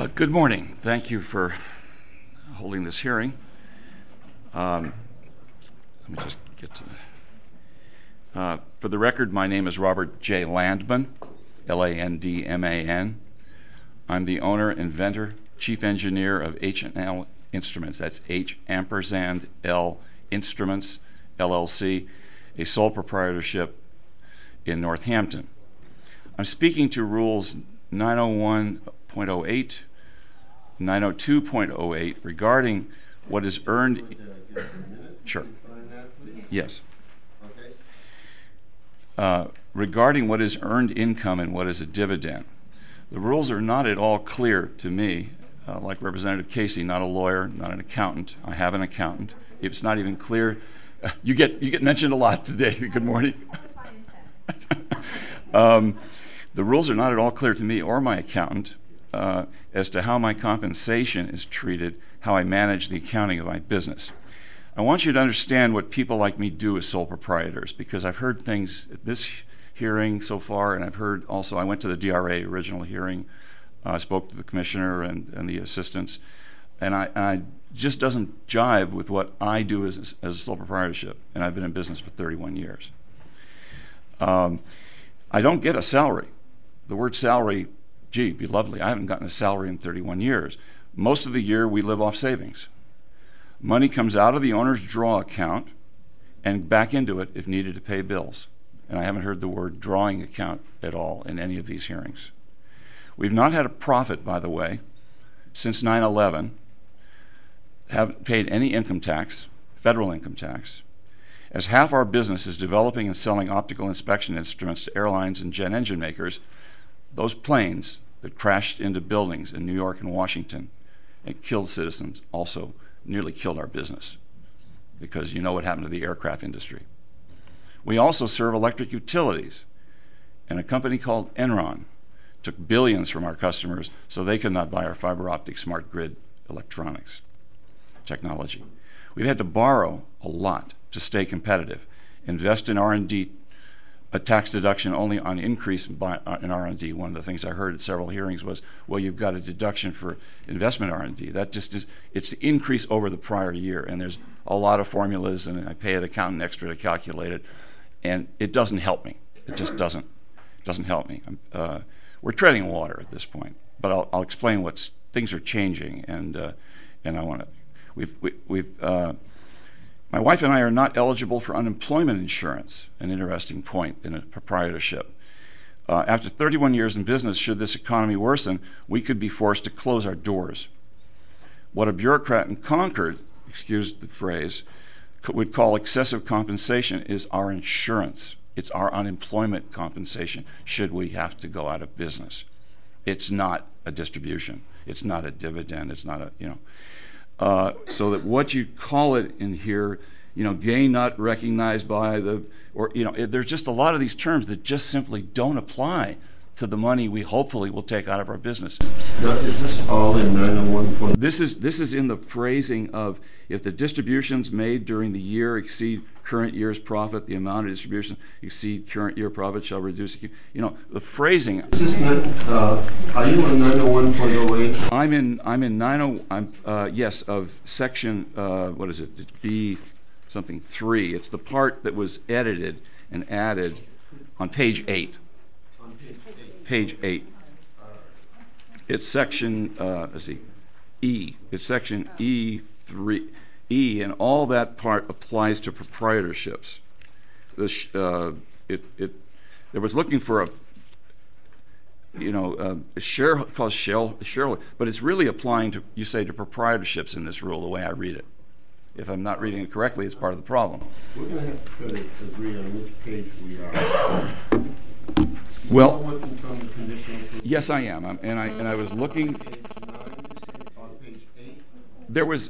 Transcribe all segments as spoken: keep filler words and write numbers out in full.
Uh, good morning. Thank you for holding this hearing. Um, let me just get to uh, for the record, my name is Robert J. Landman, L A N D M A N. I'm the owner, inventor, chief engineer of H and L Instruments. That's H ampersand L Instruments, L L C, a sole proprietorship in Northampton. I'm speaking to rules nine oh one point oh eight, nine oh two point oh eight regarding what is earned. Sure. Yes. Okay. Uh, regarding what is earned income and what is a dividend. The rules are not at all clear to me. Uh, like Representative Casey, not a lawyer, not an accountant. I have an accountant. It's not even clear. Uh, you get you get mentioned a lot today. Good morning. um, the rules are not at all clear to me or my accountant uh, as to how my compensation is treated, how I manage the accounting of my business. I want you to understand what people like me do as sole proprietors, because I've heard things at this hearing so far, and I've heard also, I went to the D R A original hearing, I uh, spoke to the commissioner and, and the assistants, and I, I just doesn't jive with what I do as, as a sole proprietorship, and I've been in business for thirty-one years. Um, I don't get a salary. The word salary, gee, be lovely. I haven't gotten a salary in thirty-one years. Most of the year we live off savings. Money comes out of the owner's draw account and back into it if needed to pay bills. And I haven't heard the word drawing account at all in any of these hearings. We've not had a profit, by the way, since nine eleven, haven't paid any income tax, federal income tax, as half our business is developing and selling optical inspection instruments to airlines and jet engine makers. Those planes that crashed into buildings in New York and Washington and killed citizens also nearly killed our business, because you know what happened to the aircraft industry. We also serve electric utilities, and a company called Enron took billions from our customers so they could not buy our fiber optic smart grid electronics technology. We've had to borrow a lot to stay competitive, invest in R and D, a tax deduction only on increase in R and D. One of the things I heard at several hearings was, well, you've got a deduction for investment R and D. That just is, it's the increase over the prior year, and there's a lot of formulas, and I pay an accountant extra to calculate it, and it doesn't help me. It just doesn't, doesn't help me. Uh, we're treading water at this point, but I'll, I'll explain what's, things are changing, and uh, and I want to, we've, we, we've, uh, my wife and I are not eligible for unemployment insurance, an interesting point in a proprietorship. Uh, after thirty-one years in business, should this economy worsen, we could be forced to close our doors. What a bureaucrat in Concord, excuse the phrase, would call excessive compensation is our insurance. It's our unemployment compensation should we have to go out of business. It's not a distribution. It's not a dividend. It's not a, you know. Uh, so that what you call it in here, you know, gain not recognized by the, or, you know, it, there's just a lot of these terms that just simply don't apply to the money we hopefully will take out of our business. Now, is this all in nine oh one point? This is, this is in the phrasing of, if the distributions made during the year exceed current year's profit, the amount of distribution exceed current year profit shall reduce, you know, the phrasing. Is this not, uh, are you on nine oh one point oh eight? I'm in, I'm in nine oh, I'm, uh, yes, of section, uh, what is it, it's B something three. It's the part that was edited and added on page eight. On page eight. Page eight. It's section, uh, let's see, E. It's section E three, E, and all that part applies to proprietorships. The sh- uh, it it there was looking for a, you know, uh, a share called shell share, but it's really applying to, you say, to proprietorships in this rule, the way I read it. If I'm not reading it correctly, it's part of the problem. We're going to have to try to agree on which page we are. Well, You're working from the conditional. yes, I am, I'm, and I and I was looking. Page nine, on page eight. There was,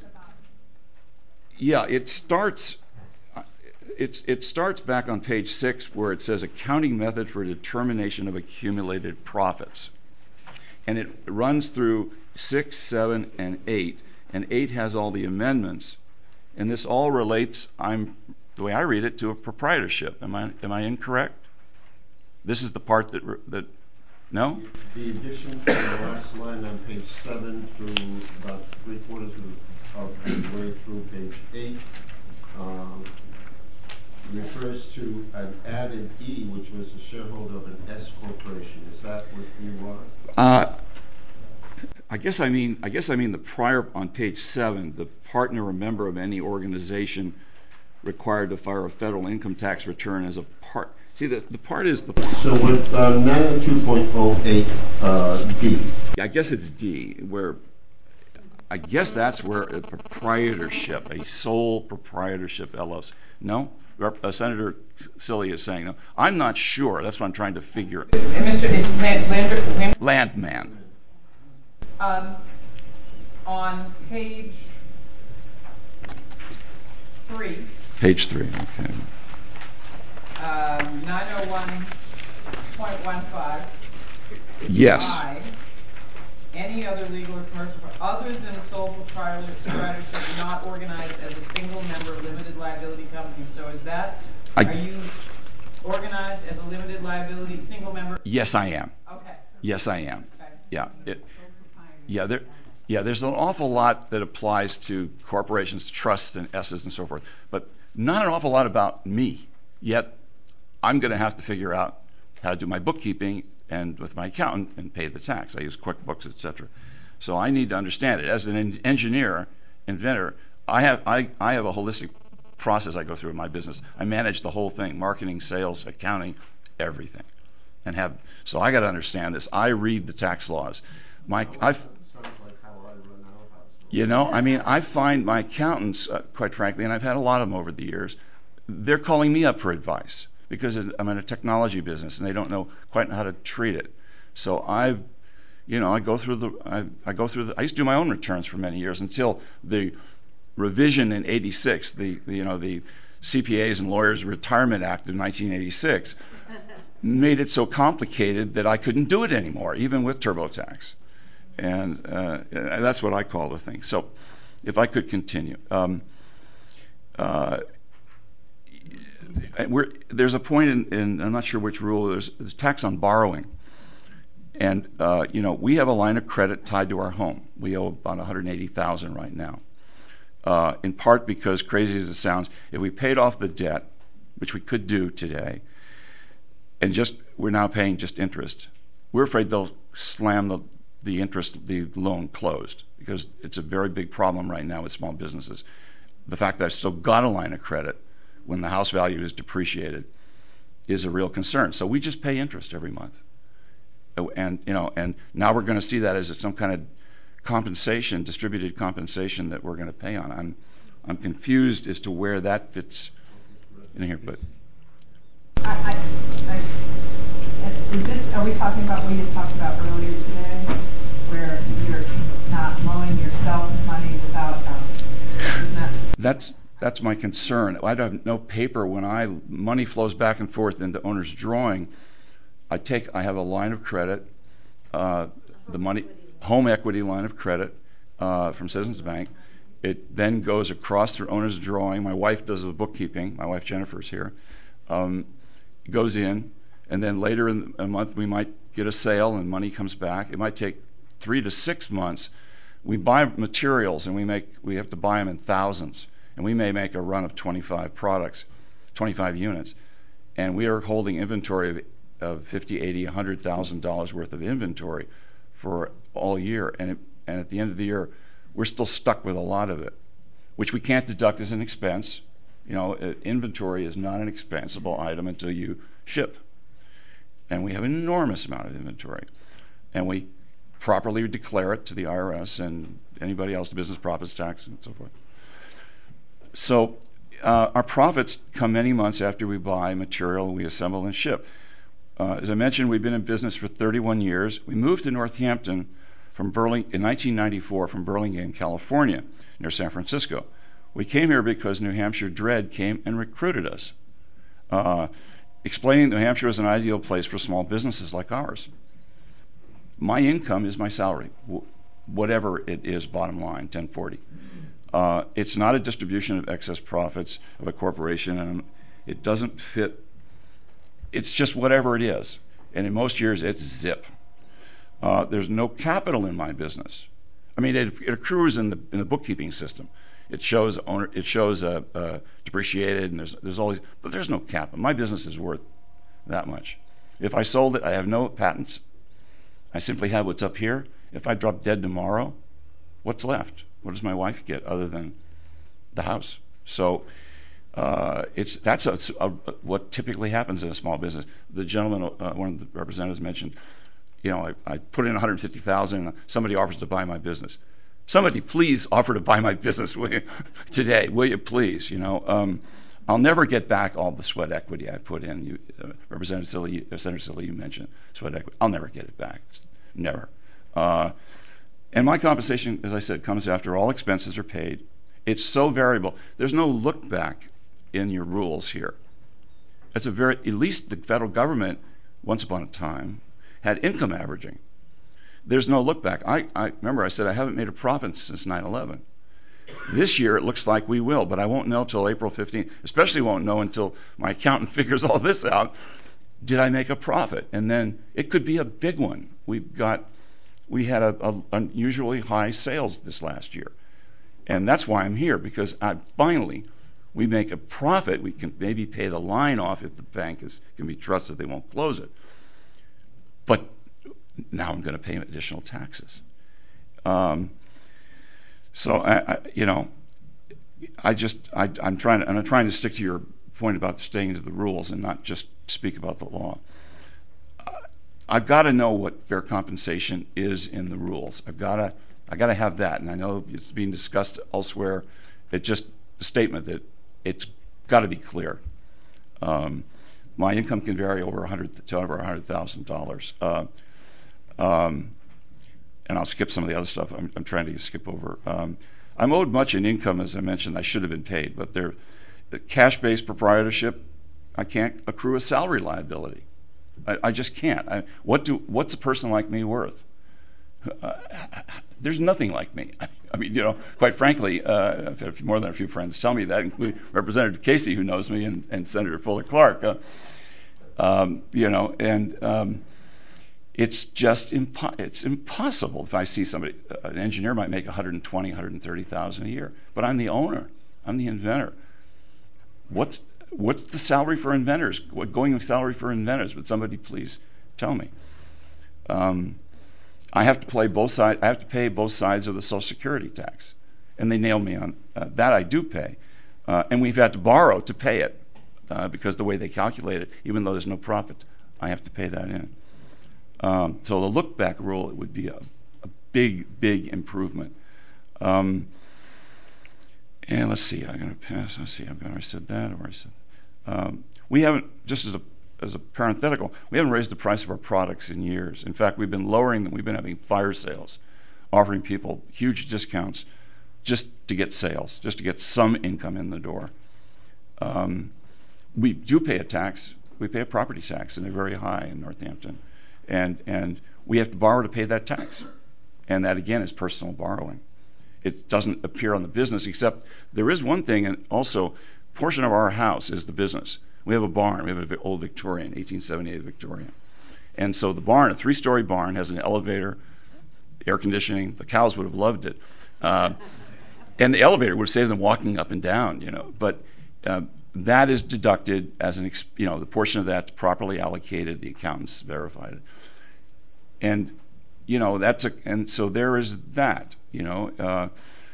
yeah, it starts, uh, it's, it starts back on page six where it says accounting method for determination of accumulated profits. And it runs through six, seven, and eight, and eight has all the amendments. And this all relates, I'm, the way I read it, to a proprietorship. Am I, am I incorrect? This is the part that, that No? The addition to the last line on page seven through about three quarters of, of the way through page eight um, refers to an added E, which was the shareholder of an S corporation. Is that what you are? Uh, I guess I mean I guess I mean the prior on page seven, the partner or member of any organization required to file a federal income tax return as a part. See, the, the part is the. So with uh, nine oh two point oh eight uh, D. I guess it's D, where I guess that's where a proprietorship, a sole proprietorship L L C. No, Rep- uh, Senator Silly is saying no. I'm not sure. That's what I'm trying to figure. And Mister It's land, land, land, Landman. um, on page three, Page three. Okay. um, nine oh one point one five. Yes. I, any other legal or commercial, other than a sole proprietorship not organized as a single member limited liability company. So is that, I- are you organized as a limited liability single member? Yes, I am. Okay. Yes, I am. Okay. Yeah. It, yeah. There. Yeah. There's an awful lot that applies to corporations, trusts, and S's and so forth, but not an awful lot about me. Yet, I'm going to have to figure out how to do my bookkeeping and with my accountant and pay the tax. I use QuickBooks, et cetera. So I need to understand it. As an en- engineer, inventor, I have I, I have a holistic process I go through in my business. I manage the whole thing: marketing, sales, accounting, everything. And have so I got to understand this. I read the tax laws. My I've Sounds like how I run our house. you know I mean I find my accountants, uh, quite frankly, and I've had a lot of them over the years. They're calling me up for advice because I'm in a technology business and they don't know quite how to treat it. So I, you know, I go through the, I, I go through the, I used to do my own returns for many years until the revision in eighty-six, the, the you know, the C P As and Lawyers Retirement Act of nineteen eighty-six made it so complicated that I couldn't do it anymore, even with TurboTax. And uh, that's what I call the thing. So if I could continue. Um, uh, We're, there's a point in, in, I'm not sure which rule, there's, there's tax on borrowing. And, uh, you know, we have a line of credit tied to our home. We owe about one hundred eighty thousand dollars right now. Uh, in part because, crazy as it sounds, if we paid off the debt, which we could do today, and just, we're now paying just interest, we're afraid they'll slam the, the interest, the loan closed, because it's a very big problem right now with small businesses. The fact that I've still got a line of credit when the house value is depreciated is a real concern. So we just pay interest every month. And, you know, and now we're going to see that as some kind of compensation, distributed compensation that we're going to pay on. I'm, I'm confused as to where that fits in here, but. I, I, I, is this, are we talking about what you talked about earlier today, where you're not loaning yourself money without, um, isn't that? That's, that's my concern. I have no paper when I, money flows back and forth into owner's drawing. I take, I have a line of credit, uh, the money, home equity line of credit uh, from Citizens Bank. It then goes across through owner's drawing. My wife does the bookkeeping. My wife Jennifer's here. Um, goes in, and then later in a month we might get a sale and money comes back. It might take three to six months. We buy materials and we make, we have to buy them in thousands, and we may make a run of twenty-five products, twenty-five units, and we are holding inventory of, of fifty, eighty, one hundred thousand dollars worth of inventory for all year, and it, and at the end of the year, we're still stuck with a lot of it, which we can't deduct as an expense. You know, uh, inventory is not an expensable item until you ship, and we have an enormous amount of inventory, and we properly declare it to the I R S and anybody else, the business profits tax and so forth. So uh, our profits come many months after we buy material, we assemble and ship. Uh, as I mentioned, we've been in business for thirty-one years. We moved to Northampton from Burling- in nineteen ninety-four from Burlingame, California, near San Francisco. We came here because New Hampshire Dread came and recruited us, uh, explaining New Hampshire is an ideal place for small businesses like ours. My income is my salary, w- whatever it is, bottom line, ten forty. Uh, it's not a distribution of excess profits of a corporation, and it doesn't fit. It's just whatever it is. And in most years, it's zip. Uh, there's no capital in my business. I mean, it, it accrues in the in the bookkeeping system. It shows owner, it shows uh, uh, depreciated, and there's there's always, but there's no capital. My business is worth that much. If I sold it, I have no patents. I simply have what's up here. If I drop dead tomorrow, what's left? What does my wife get other than the house? So uh, it's that's a, a, what typically happens in a small business. The gentleman, uh, one of the representatives mentioned, you know, I, I put in one hundred fifty thousand dollars and somebody offers to buy my business. Somebody please offer to buy my business will you, today, will you please? You know, um, I'll never get back all the sweat equity I put in. You, uh, Representative Silly, uh, Senator Silly, you mentioned sweat equity. I'll never get it back, never. Uh, and my compensation, as I said, comes after all expenses are paid. It's so variable. There's no look back in your rules here. It's a very, at least the federal government, once upon a time, had income averaging. There's no look back. I, I remember I said I haven't made a profit since nine eleven. This year it looks like we will, but I won't know until April fifteenth, especially won't know until my accountant figures all this out. Did I make a profit? And then it could be a big one. We've got, we had a, a unusually high sales this last year. And that's why I'm here, because I, finally we make a profit. We can maybe pay the line off if the bank is, can be trusted they won't close it. But now I'm going to pay additional taxes. Um, so I, I, you know, I just I, I'm trying to, and I'm trying to stick to your point about staying to the rules and not just speak about the law. Uh, I've got to know what fair compensation is in the rules. I've got to I got to have that, and I know it's being discussed elsewhere. It's just a statement that it's got to be clear. Um, my income can vary over a hundred to over a hundred thousand uh, dollars. Um, and I'll skip some of the other stuff. I'm, I'm trying to skip over. Um, I'm owed much in income, as I mentioned. I should have been paid, but they're the cash-based proprietorship. I can't accrue a salary liability. I, I just can't. I, what do? What's a person like me worth? Uh, there's nothing like me. I mean, you know, quite frankly, uh, I've had more than a few friends tell me that, including Representative Casey, who knows me, and, and Senator Fuller Clark. Uh, um, you know, and um, it's just impo- it's impossible. If I see somebody, uh, an engineer might make one hundred twenty, one hundred thirty thousand a year, but I'm the owner. I'm the inventor. What's what's the salary for inventors? What going salary for inventors? Would somebody please tell me? Um, I have to play both sides. I have to pay both sides of the Social Security tax, and they nailed me on uh, that. I do pay, uh, and we've had to borrow to pay it uh, because the way they calculate it, even though there's no profit, I have to pay that in. Um, so the look-back rule, it would be a, a big, big improvement. Um, and let's see. I'm going to pass. Let's see. I'm going. I said that, or I said um, we haven't. Just as a As a parenthetical, we haven't raised the price of our products in years. In fact, we've been lowering them. We've been having fire sales, offering people huge discounts just to get sales, just to get some income in the door. Um, we do pay a tax. We pay a property tax, and they're very high in Northampton. And, and we have to borrow to pay that tax. And that, again, is personal borrowing. It doesn't appear on the business, except there is one thing, and also a portion of our house is the business. We have a barn. We have an old Victorian, eighteen seventy-eight Victorian. And so the barn, a three-story barn, has an elevator, air conditioning. The cows would have loved it. Uh, and the elevator would have saved them walking up and down, you know. But uh, that is deducted as an, ex- you know, the portion of that properly allocated, the accountants verified it. And, you know, that's a, and so there is that, you know. Uh,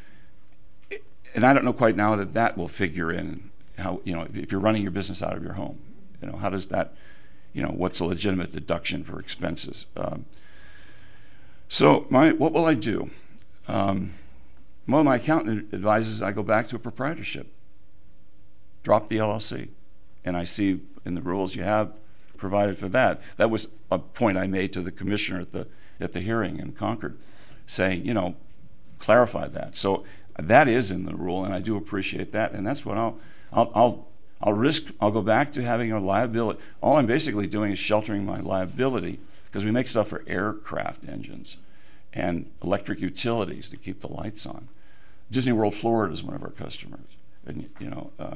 and I don't know quite now that that will figure in. How, you know, if you're running your business out of your home, you know, how does that, you know, what's a legitimate deduction for expenses? Um, so my, what will I do? Um, well, my accountant advises I go back to a proprietorship, drop the L L C, and I see in the rules you have provided for that. That was a point I made to the commissioner at the at the hearing in Concord, saying, you know, clarify that. So that is in the rule, and I do appreciate that, and that's what I'll. I'll, I'll, I'll risk, I'll go back to having a liability. All I'm basically doing is sheltering my liability, because we make stuff for aircraft engines and electric utilities to keep the lights on. Disney World Florida is one of our customers. And, you know, uh,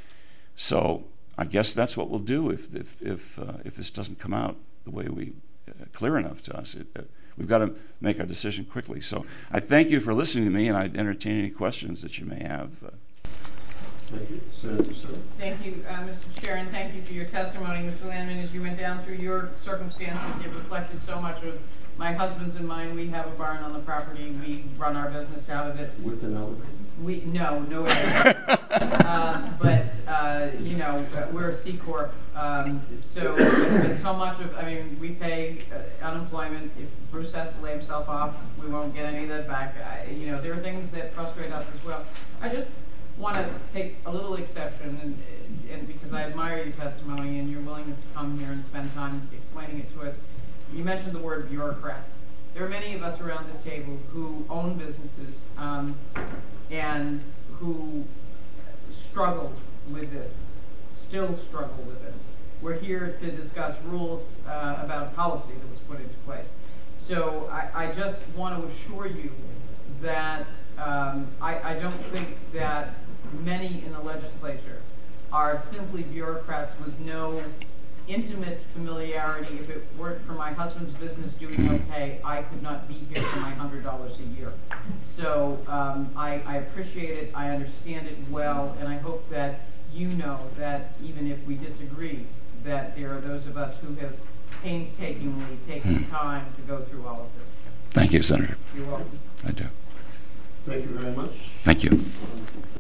so I guess that's what we'll do if, if, if, uh, if this doesn't come out the way we, uh, clear enough to us. It, uh, we've got to make our decision quickly. So I thank you for listening to me, and I'd entertain any questions that you may have. Uh, Thank you. Senator Sir. Thank you, uh, Mister Chair, and thank you for your testimony. Mister Landman, as you went down through your circumstances, it reflected so much of my husband's and mine. We have a barn on the property. We run our business out of it. With an elevator. We, no, no way. uh, but, uh, you know, we're a C Corp. Um, so, but so much of, I mean, we pay uh, unemployment. If Bruce has to lay himself off, we won't get any of that back. I, you know, there are things that frustrate us as well. I just want to take a little exception, and, and because I admire your testimony and your willingness to come here and spend time explaining it to us. You mentioned the word bureaucrats. There are many of us around this table who own businesses um, and who struggle with this, still struggle with this. We're here to discuss rules uh, about policy that was put into place. So I, I just want to assure you that um, I, I don't think that many in the legislature are simply bureaucrats with no intimate familiarity. If it weren't for my husband's business doing okay, I could not be here for my hundred dollars a year. So um, I, I appreciate it, I understand it well, and I hope that you know that even if we disagree, that there are those of us who have painstakingly taken time to go through all of this. Thank you, Senator. You're welcome. I do. Thank you very much. Thank you. Um,